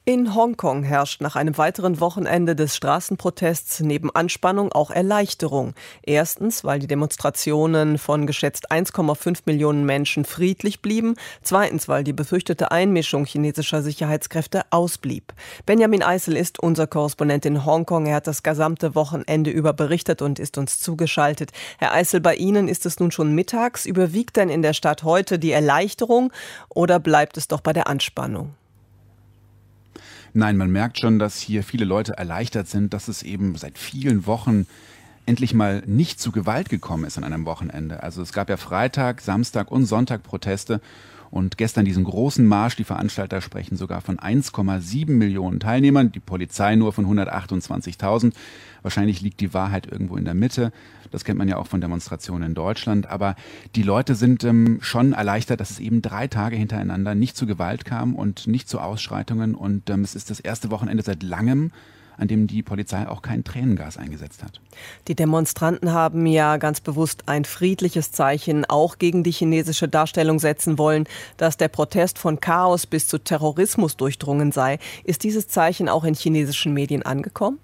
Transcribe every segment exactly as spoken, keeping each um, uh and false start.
In Hongkong herrscht nach einem weiteren Wochenende des Straßenprotests neben Anspannung auch Erleichterung. Erstens, weil die Demonstrationen von geschätzt eins Komma fünf Millionen Menschen friedlich blieben. Zweitens, weil die befürchtete Einmischung chinesischer Sicherheitskräfte ausblieb. Benjamin Eisel ist unser Korrespondent in Hongkong. Er hat das gesamte Wochenende über berichtet und ist uns zugeschaltet. Herr Eisel, bei Ihnen ist es nun schon mittags. Überwiegt denn in der Stadt heute die Erleichterung oder bleibt es doch bei der Anspannung? Nein, man merkt schon, dass hier viele Leute erleichtert sind, dass es eben seit vielen Wochen endlich mal nicht zu Gewalt gekommen ist an einem Wochenende. Also es gab ja Freitag, Samstag und Sonntag Proteste und gestern diesen großen Marsch. Die Veranstalter sprechen sogar von eins Komma sieben Millionen Teilnehmern, die Polizei nur von hundertachtundzwanzigtausend. Wahrscheinlich liegt die Wahrheit irgendwo in der Mitte. Das kennt man ja auch von Demonstrationen in Deutschland. Aber die Leute sind ähm, schon erleichtert, dass es eben drei Tage hintereinander nicht zu Gewalt kam und nicht zu Ausschreitungen. Und ähm, es ist das erste Wochenende seit langem, an dem die Polizei auch kein Tränengas eingesetzt hat. Die Demonstranten haben ja ganz bewusst ein friedliches Zeichen auch gegen die chinesische Darstellung setzen wollen, dass der Protest von Chaos bis zu Terrorismus durchdrungen sei. Ist dieses Zeichen auch in chinesischen Medien angekommen?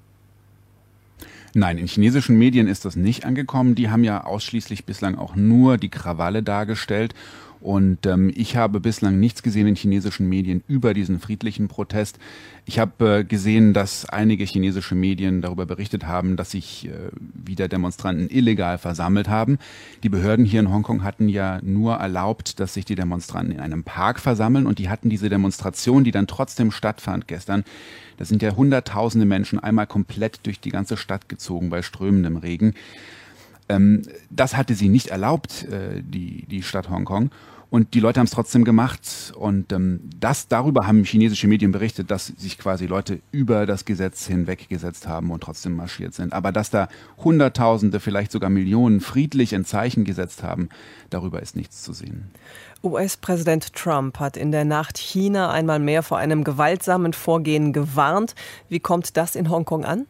Nein, in chinesischen Medien ist das nicht angekommen. Die haben ja ausschließlich bislang auch nur die Krawalle dargestellt. Und ähm, ich habe bislang nichts gesehen in chinesischen Medien über diesen friedlichen Protest. Ich habe äh, gesehen, dass einige chinesische Medien darüber berichtet haben, dass sich äh, wieder Demonstranten illegal versammelt haben. Die Behörden hier in Hongkong hatten ja nur erlaubt, dass sich die Demonstranten in einem Park versammeln. Und die hatten diese Demonstration, die dann trotzdem stattfand gestern. Da sind ja hunderttausende Menschen einmal komplett durch die ganze Stadt gezogen bei strömendem Regen. Ähm, das hatte sie nicht erlaubt, äh, die, die Stadt Hongkong. Und die Leute haben es trotzdem gemacht. Und ähm, das darüber haben chinesische Medien berichtet, dass sich quasi Leute über das Gesetz hinweggesetzt haben und trotzdem marschiert sind. Aber dass da Hunderttausende, vielleicht sogar Millionen friedlich ein Zeichen gesetzt haben, darüber ist nichts zu sehen. U S-Präsident Trump hat in der Nacht China einmal mehr vor einem gewaltsamen Vorgehen gewarnt. Wie kommt das in Hongkong an?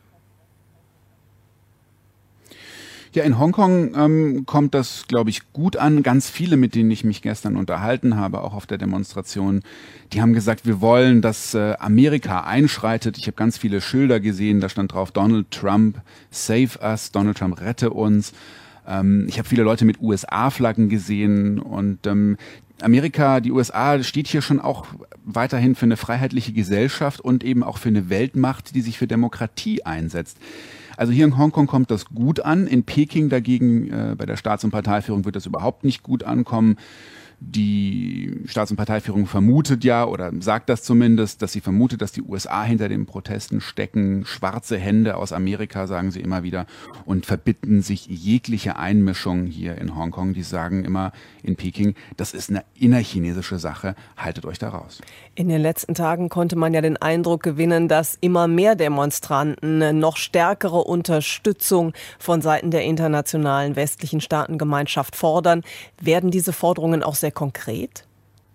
Ja, in Hongkong ähm, kommt das, glaube ich, gut an. Ganz viele, mit denen ich mich gestern unterhalten habe, auch auf der Demonstration, die haben gesagt, wir wollen, dass äh, Amerika einschreitet. Ich habe ganz viele Schilder gesehen, da stand drauf, Donald Trump, save us, Donald Trump, rette uns. Ähm, ich habe viele Leute mit U S A-Flaggen gesehen und ähm, Amerika, die U S A steht hier schon auch weiterhin für eine freiheitliche Gesellschaft und eben auch für eine Weltmacht, die sich für Demokratie einsetzt. Also hier in Hongkong kommt das gut an. In Peking dagegen, äh, bei der Staats- und Parteiführung wird das überhaupt nicht gut ankommen. Die Staats- und Parteiführung vermutet ja, oder sagt das zumindest, dass sie vermutet, dass die U S A hinter den Protesten stecken. Schwarze Hände aus Amerika, sagen sie immer wieder, und verbitten sich jegliche Einmischung hier in Hongkong. Die sagen immer in Peking, das ist eine innerchinesische Sache, haltet euch da raus. In den letzten Tagen konnte man ja den Eindruck gewinnen, dass immer mehr Demonstranten noch stärkere Unterstützung von Seiten der internationalen westlichen Staatengemeinschaft fordern. Werden diese Forderungen auch sehr konkret?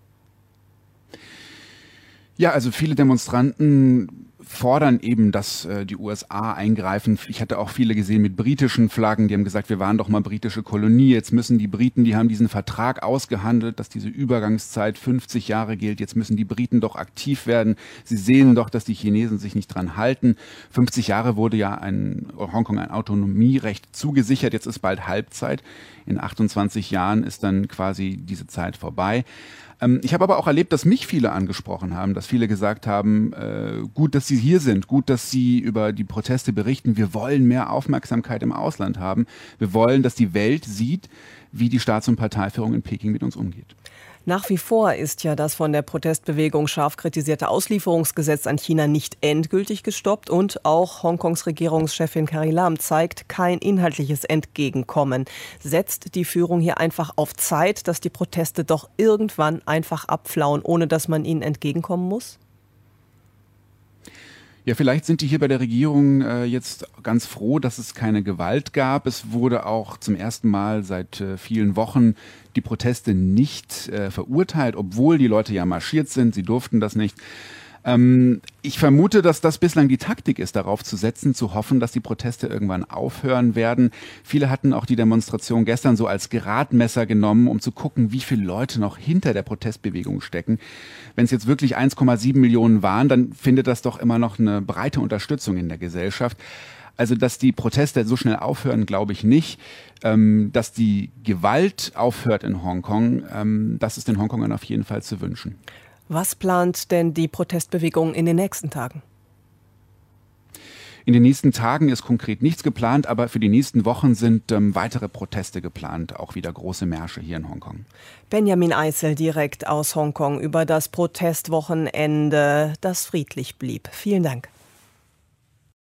Ja, also viele Demonstranten fordern eben, dass äh, die U S A eingreifen. Ich hatte auch viele gesehen mit britischen Flaggen, die haben gesagt, wir waren doch mal britische Kolonie, jetzt müssen die Briten, die haben diesen Vertrag ausgehandelt, dass diese Übergangszeit fünfzig Jahre gilt, jetzt müssen die Briten doch aktiv werden. Sie sehen doch, dass die Chinesen sich nicht dran halten. fünfzig Jahre wurde ja ein Hongkong ein Autonomierecht zugesichert, jetzt ist bald Halbzeit. In achtundzwanzig Jahren ist dann quasi diese Zeit vorbei. Ich habe aber auch erlebt, dass mich viele angesprochen haben, dass viele gesagt haben, äh, gut, dass Sie hier sind, gut, dass Sie über die Proteste berichten. Wir wollen mehr Aufmerksamkeit im Ausland haben. Wir wollen, dass die Welt sieht, wie die Staats- und Parteiführung in Peking mit uns umgeht. Nach wie vor ist ja das von der Protestbewegung scharf kritisierte Auslieferungsgesetz an China nicht endgültig gestoppt und auch Hongkongs Regierungschefin Carrie Lam zeigt kein inhaltliches Entgegenkommen. Setzt die Führung hier einfach auf Zeit, dass die Proteste doch irgendwann einfach abflauen, ohne dass man ihnen entgegenkommen muss? Ja, vielleicht sind die hier bei der Regierung äh, jetzt ganz froh, dass es keine Gewalt gab. Es wurde auch zum ersten Mal seit äh, vielen Wochen die Proteste nicht äh, verurteilt, obwohl die Leute ja marschiert sind. Sie durften das nicht. Ähm, ich vermute, dass das bislang die Taktik ist, darauf zu setzen, zu hoffen, dass die Proteste irgendwann aufhören werden. Viele hatten auch die Demonstration gestern so als Gradmesser genommen, um zu gucken, wie viele Leute noch hinter der Protestbewegung stecken. Wenn es jetzt wirklich eins Komma sieben Millionen waren, dann findet das doch immer noch eine breite Unterstützung in der Gesellschaft. Also, dass die Proteste so schnell aufhören, glaube ich nicht. Ähm, dass die Gewalt aufhört in Hongkong, ähm, das ist den Hongkongern auf jeden Fall zu wünschen. Was plant denn die Protestbewegung in den nächsten Tagen? In den nächsten Tagen ist konkret nichts geplant, aber für die nächsten Wochen sind ähm, weitere Proteste geplant, auch wieder große Märsche hier in Hongkong. Benjamin Eisel direkt aus Hongkong über das Protestwochenende, das friedlich blieb. Vielen Dank.